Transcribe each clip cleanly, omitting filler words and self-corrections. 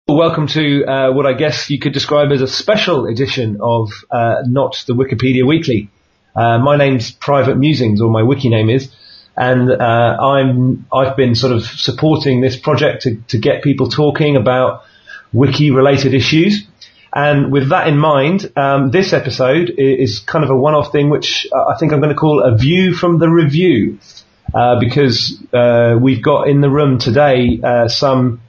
Welcome to what I guess you could describe as a special edition of Not the Wikipedia Weekly. My name's Private Musings, or my wiki name is, and I've been sort of supporting this project to get people talking about wiki-related issues. And with that in mind, this episode is kind of a one-off thing, which I think I'm going to call a view from the review, because we've got in the room today some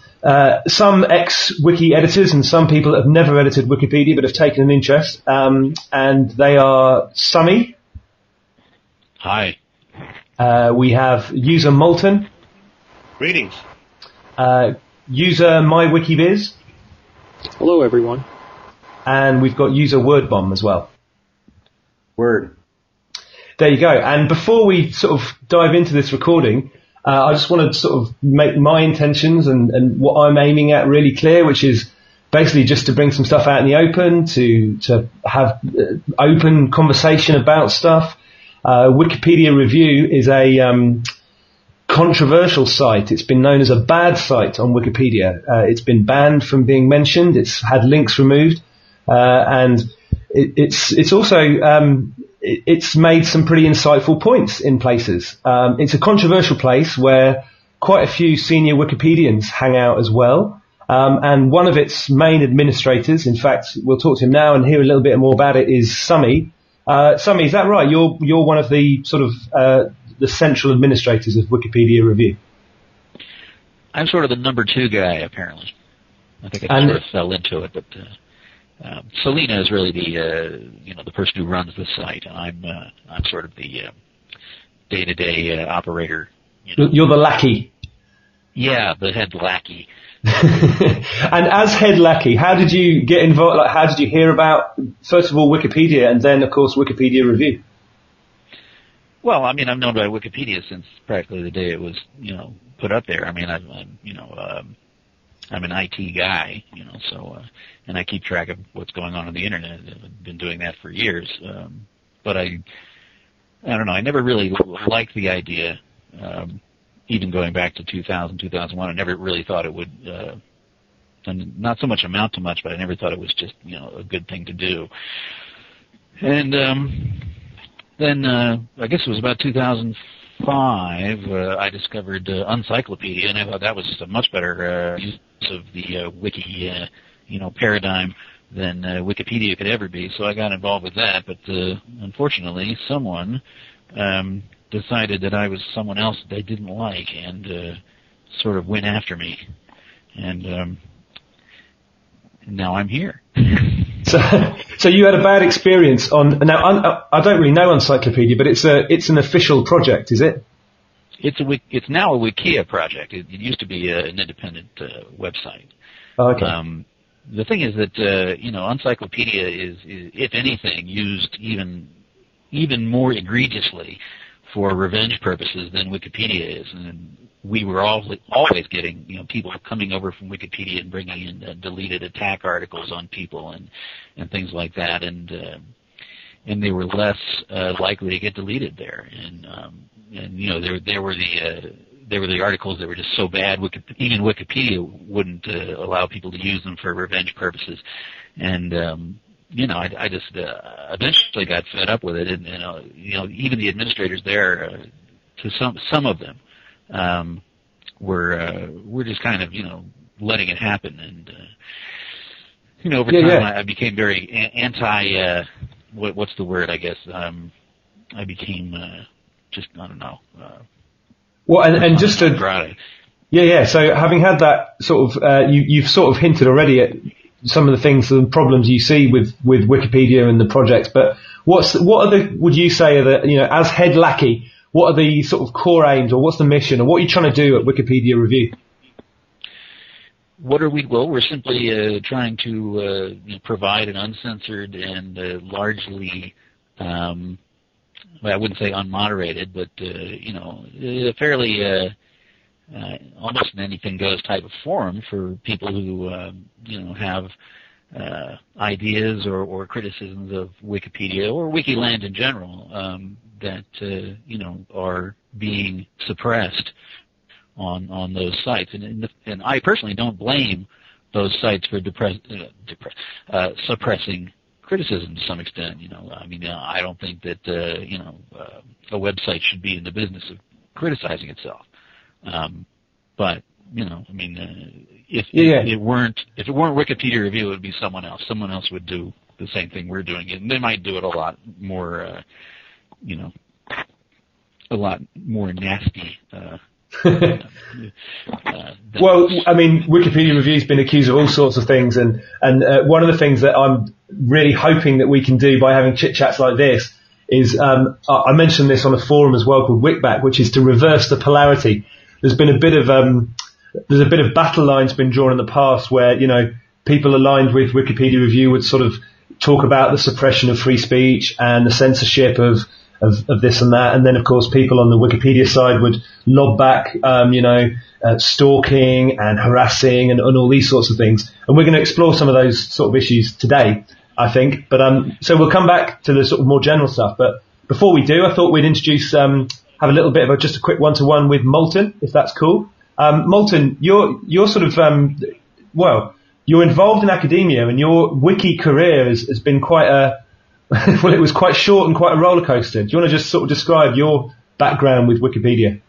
ex-wiki editors and some people that have never edited Wikipedia but have taken an interest, and they are Summy. Hi. We have user Molten. Greetings. User MyWikiViz. Hello, everyone. And we've got user WordBomb as well. Word. There you go. And before we sort of dive into this recording, I just want to sort of make my intentions and what I'm aiming at really clear, which is basically just to bring some stuff out in the open, to have open conversation about stuff. Wikipedia Review is a controversial site. It's been known as a bad site on Wikipedia. It's been banned from being mentioned. It's had links removed, and it's also it's made some pretty insightful points in places. It's a controversial place where quite a few senior Wikipedians hang out as well. And one of its main administrators, in fact, we'll talk to him now and hear a little bit more about it, is Summy. Summy, is that right? You're one of the sort of the central administrators of Wikipedia Review. I'm sort of the number two guy, apparently. I think I sort of fell into it, but Selena is really the person who runs the site, and I'm sort of the day-to-day operator. You're the lackey. Yeah, the head lackey. And as head lackey, how did you get involved? Like, how did you hear about, first of all, Wikipedia, and then, of course, Wikipedia Review? Well, I mean, I've known about Wikipedia since practically the day it was, put up there. I mean, I'm an IT guy, so and I keep track of what's going on the internet. I've been doing that for years, but I don't know. I never really liked the idea, even going back to 2000, 2001. I never really thought it would, and not so much amount to much, but I never thought it was just a good thing to do. And then I guess it was about 2005. I discovered Uncyclopedia, and I thought that was just a much better use of the wiki, paradigm than Wikipedia could ever be. So I got involved with that. But unfortunately, someone decided that I was someone else that they didn't like, and sort of went after me. And now I'm here. So you had a bad experience on. Now I don't really know Uncyclopedia, but it's an official project, is it? It's now a Wikia project. It used to be an independent website. Oh, okay. The thing is that Uncyclopedia is, if anything, used even more egregiously for revenge purposes than Wikipedia is. And we were always getting people coming over from Wikipedia and bringing in deleted attack articles on people and things like that, and they were less likely to get deleted there. And there were the articles that were just so bad even Wikipedia wouldn't allow people to use them for revenge purposes. And I just eventually got fed up with it, and even the administrators there, to some of them, we're just kind of letting it happen, and over time I became very anti. What's the word? I guess I became just I don't know. Well, and just to So having had that sort of, you've sort of hinted already at some of the things, the problems you see with Wikipedia and the projects. But would you say are the as head lackey? What are the sort of core aims, or what's the mission, or what are you trying to do at Wikipedia Review? What are we? Well, we're simply trying to provide an uncensored and largely, I wouldn't say unmoderated, but a fairly almost an anything goes type of forum for people who have ideas or criticisms of Wikipedia or Wikiland in general that are being suppressed on those sites. And I personally don't blame those sites for suppressing criticism to some extent. I mean, I don't think that a website should be in the business of criticizing itself. But I mean, if it weren't Wikipedia Review, it would be someone else. Someone else would do the same thing we're doing, and they might do it a lot more, a lot more nasty. Well, I mean, Wikipedia Review's been accused of all sorts of things, and one of the things that I'm really hoping that we can do by having chit chats like this is, I mentioned this on a forum as well called Wikback, which is to reverse the polarity. There's been a bit of battle lines been drawn in the past where people aligned with Wikipedia Review would sort of talk about the suppression of free speech and the censorship of this and that, and then of course people on the Wikipedia side would lob back stalking and harassing and all these sorts of things, and we're going to explore some of those sort of issues today, I think. But so we'll come back to the sort of more general stuff, but before we do, I thought we'd introduce have a little bit of just a quick one-to-one with Moulton, if that's cool. Moulton, you're sort of you're involved in academia, and your wiki career has been quite a well, it was quite short and quite a roller coaster. Do you want to just sort of describe your background with Wikipedia?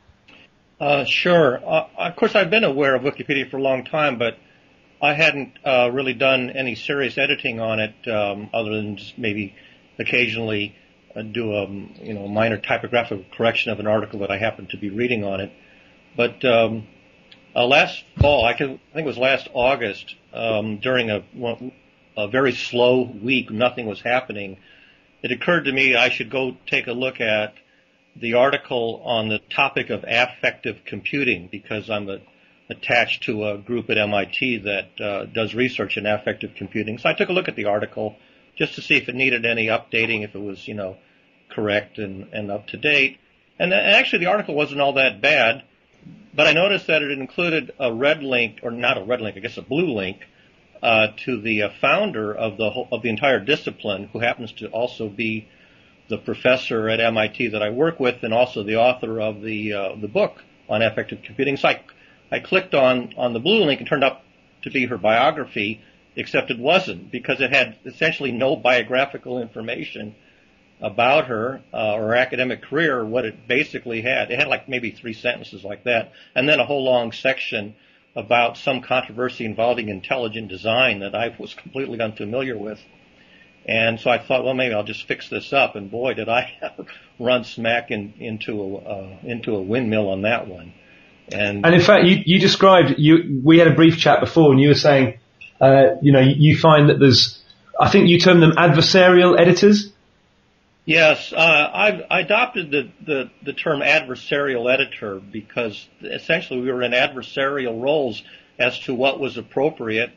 Sure. Of course, I've been aware of Wikipedia for a long time, but I hadn't really done any serious editing on it, other than just maybe occasionally do a minor typographical correction of an article that I happened to be reading on it. But last fall, I think it was last August, during a very slow week, nothing was happening, it occurred to me I should go take a look at the article on the topic of affective computing, because I'm attached to a group at MIT that does research in affective computing. So I took a look at the article just to see if it needed any updating, if it was, correct and up to date. And actually the article wasn't all that bad, but I noticed that it included a red link, or not a red link, I guess a blue link, to the founder of the entire discipline, who happens to also be the professor at MIT that I work with, and also the author of the book on affective computing. So I clicked on the blue link, and turned up to be her biography, except it wasn't, because it had essentially no biographical information about her or her academic career. What it basically had, it had like maybe 3 sentences like that, and then a whole long section about some controversy involving intelligent design that I was completely unfamiliar with. And so I thought, well, maybe I'll just fix this up. And boy, did I run smack into a windmill on that one. And in fact, you described, we had a brief chat before, and you were saying, you find that there's, I think you term them adversarial editors. Yes, I adopted the term adversarial editor because essentially we were in adversarial roles as to what was appropriate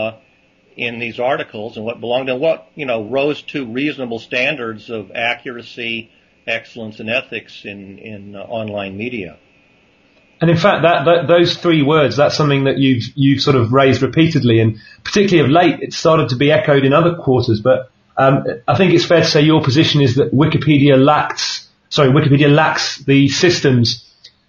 in these articles and what belonged and what rose to reasonable standards of accuracy, excellence, and ethics in online media. And in fact, those 3 words, that's something that you've sort of raised repeatedly, and particularly of late, it started to be echoed in other quarters, but I think it's fair to say your position is that Wikipedia lacks the systems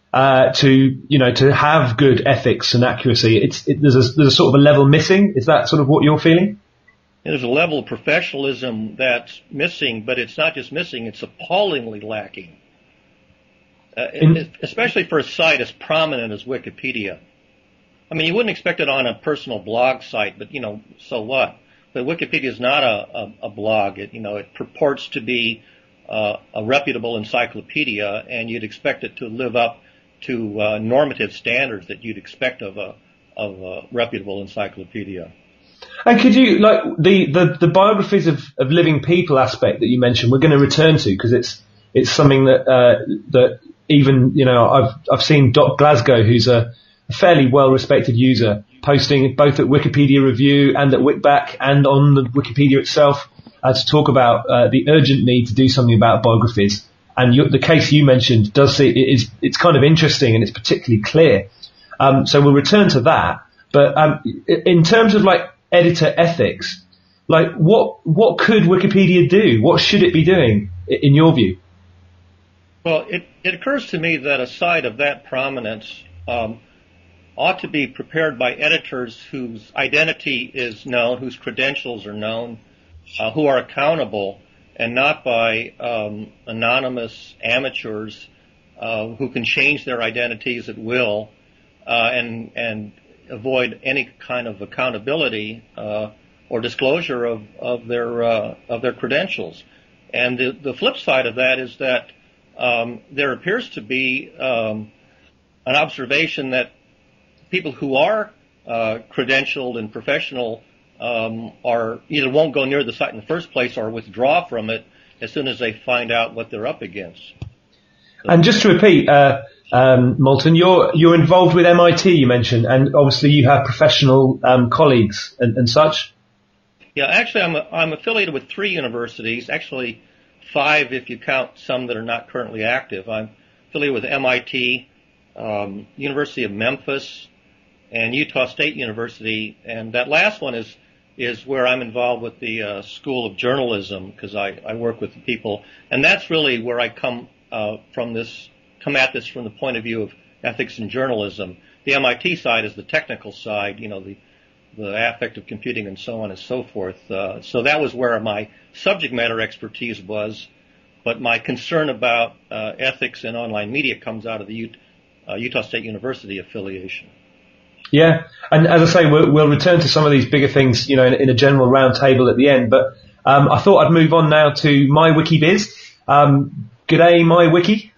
to have good ethics and accuracy. There's a sort of a level missing. Is that sort of what you're feeling? There's a level of professionalism that's missing, but it's not just missing; it's appallingly lacking. Especially for a site as prominent as Wikipedia. I mean, you wouldn't expect it on a personal blog site, but so what? But Wikipedia is not a blog. It purports to be a reputable encyclopedia, and you'd expect it to live up to normative standards that you'd expect of a reputable encyclopedia. And could you, like the biographies of living people aspect that you mentioned, we're going to return to, because it's something that even I've seen Doc Glasgow, who's a fairly well-respected user, posting both at Wikipedia Review and at Wikback and on the Wikipedia itself to talk about the urgent need to do something about biographies. And the case you mentioned it's kind of interesting, and it's particularly clear. So we'll return to that. But in terms of like editor ethics, like what could Wikipedia do? What should it be doing in your view? Well, it occurs to me that a site of that prominence ought to be prepared by editors whose identity is known, whose credentials are known, who are accountable, and not by anonymous amateurs who can change their identities at will and avoid any kind of accountability or disclosure of their credentials. And the flip side of that is that there appears to be an observation that people who are credentialed and professional are either won't go near the site in the first place or withdraw from it as soon as they find out what they're up against. So, and just to repeat, Moulton, you're involved with MIT, you mentioned, and obviously you have professional colleagues and such. Yeah, actually, I'm affiliated with 3 universities, actually 5 if you count some that are not currently active. I'm affiliated with MIT, University of Memphis, and Utah State University, and that last one is where I'm involved with the School of Journalism, because I work with the people, and that's really where I come at this from the point of view of ethics in journalism. The MIT side is the technical side, the affective computing and so on and so forth. So that was where my subject matter expertise was, but my concern about ethics in online media comes out of the Utah State University affiliation. Yeah, and as I say, we'll return to some of these bigger things, in a general round table at the end. But I thought I'd move on now to MyWikiBiz. G'day, MyWiki.